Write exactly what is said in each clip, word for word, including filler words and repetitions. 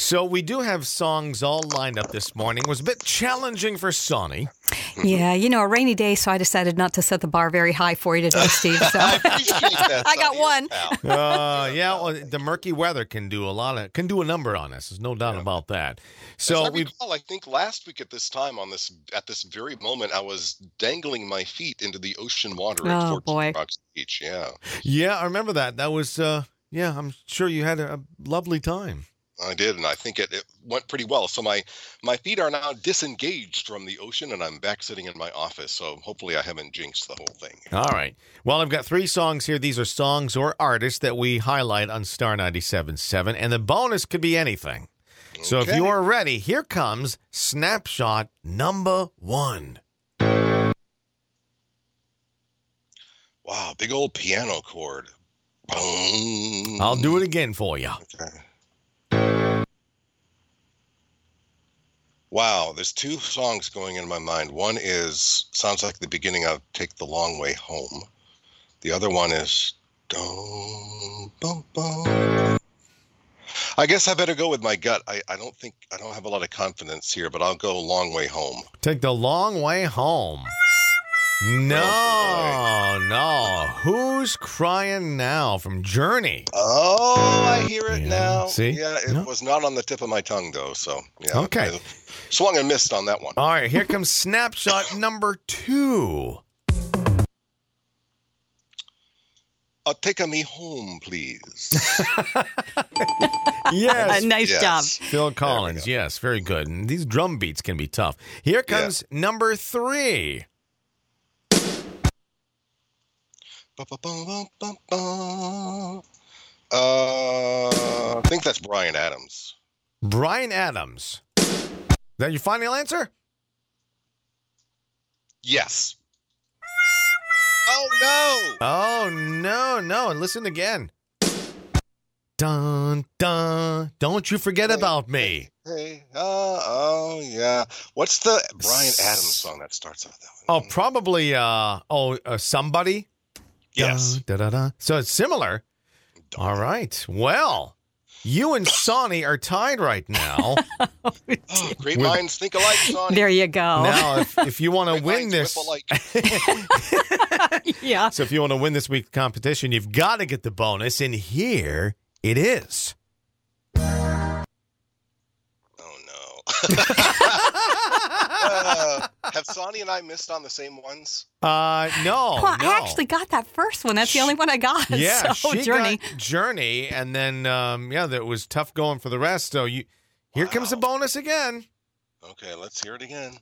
So we do have songs all lined up this morning. It was a bit challenging for Sonny. Yeah, you know, a rainy day, so I decided not to set the bar very high for you today, Steve. So I appreciate that. I got Sonny, one. pal. Uh, yeah, well, the murky weather can do a lot of can do a number on us. There's no doubt about that. So As I we recall, I think last week at this time on this at this very moment, I was dangling my feet into the ocean water at Oh, fourteen boy. Rocks Beach. Yeah, yeah, I remember that. That was uh, yeah. I'm sure you had a, a lovely time. I did, and I think it, it went pretty well. So my my feet are now disengaged from the ocean, and I'm back sitting in my office. So hopefully, I haven't jinxed the whole thing. All right. Well, I've got three songs here. These are songs or artists that we highlight on Star ninety-seven point seven, and the bonus could be anything. So if Okay. you are ready, here comes Snapshot number one. Wow, big old piano chord. Boom. I'll do it again for you. Okay. Wow, there's two songs going in my mind. One is sounds like the beginning of "Take the Long Way Home." The other one is "Dum Bum Bum." I guess I better go with my gut. I, I don't think I don't have a lot of confidence here, but I'll go "Long Way Home." Take the long way home. No, no. Who's Crying Now from Journey? Oh, I hear it Yeah, now. see? Yeah, it No. was not on the tip of my tongue though. So yeah, Okay. I swung and missed on that one. All right, here comes Snapshot number two. Uh, take me home, please. Yes. Uh, nice Yes. job. Phil Collins, yes, very good. And these drum beats can be tough. Here comes number three. Ba-ba-ba-ba-ba-ba. Uh, I think that's Bryan Adams. Bryan Adams. Is that your final answer? Yes. Oh no! Oh, no, no. And listen again. Dun, dun. Don't you forget about me. Hey, uh, oh yeah. What's the Bryan Adams song that starts off that Oh, one? probably, uh, oh, uh, Somebody. Yes. Dun, da, da, da. So it's similar. All right. Well, you and Sonny are tied right now. Oh, great With- minds think alike, Sonny. There you go. Now, if, if you want to Great win minds this, whip alike. Yeah. so if you want to win this week's competition, you've got to get the bonus, and here it is. Oh no. uh, have Sonny and I missed on the same ones? Uh, no, Well, no. I actually got that first one. That's the only one I got. yeah, So, she Journey. got Journey, and then um, yeah, that was tough going for the rest. So you, here comes the bonus again. Okay, let's hear it again.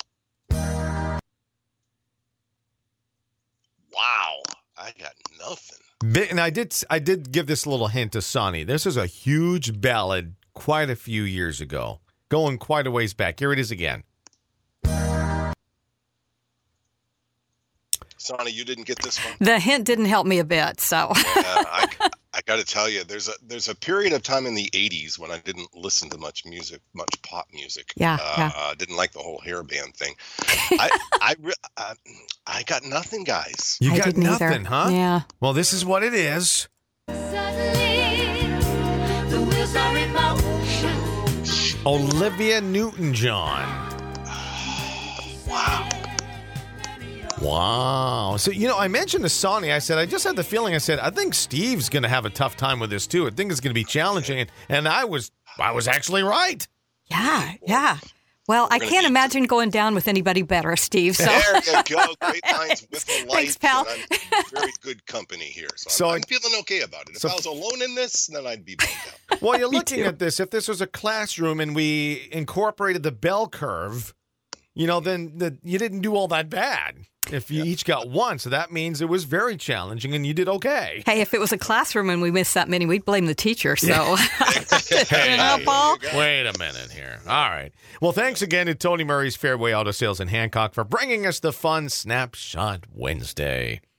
Wow, I got nothing. Bi- And I did, I did give this little hint to Sonny. This is a huge ballad quite a few years ago, going quite a ways back. Here it is again. Sonny, you didn't get this one. The hint didn't help me a bit. So, Yeah, I, I got to tell you, there's a there's a period of time in the eighties when I didn't listen to much music, much pop music. Yeah, uh, yeah. uh, didn't like the whole hair band thing. I I, re- I I got nothing, guys. You I got didn't either. nothing, huh? Yeah. Well, this is what it is. Suddenly, the wheels are in motion. Olivia Newton-John. Wow. Wow. So, you know, I mentioned to Sonny, I said, I just had the feeling, I said, I think Steve's going to have a tough time with this too. I think it's going to be challenging. And, and I was, I was actually right. Yeah. Yeah. Well, I gonna can't need- imagine going down with anybody better, Steve. So, There you go. Great minds with the light. Thanks, pal. And I'm very good company here. So, So I'm, I- I'm feeling okay about it. If so- I was alone in this, then I'd be bummed out. Well, you're looking at this. If this was a classroom and we incorporated the bell curve, you know, then the, you didn't do all that bad. If you each got one, so that means it was very challenging and you did okay. hey, if it was a classroom and we missed that many, we'd blame the teacher. So, Hey, you know, Paul. wait a minute here. All right. Well, thanks again to Tony Murray's Fairway Auto Sales in Hancock for bringing us the fun Snapshot Wednesday.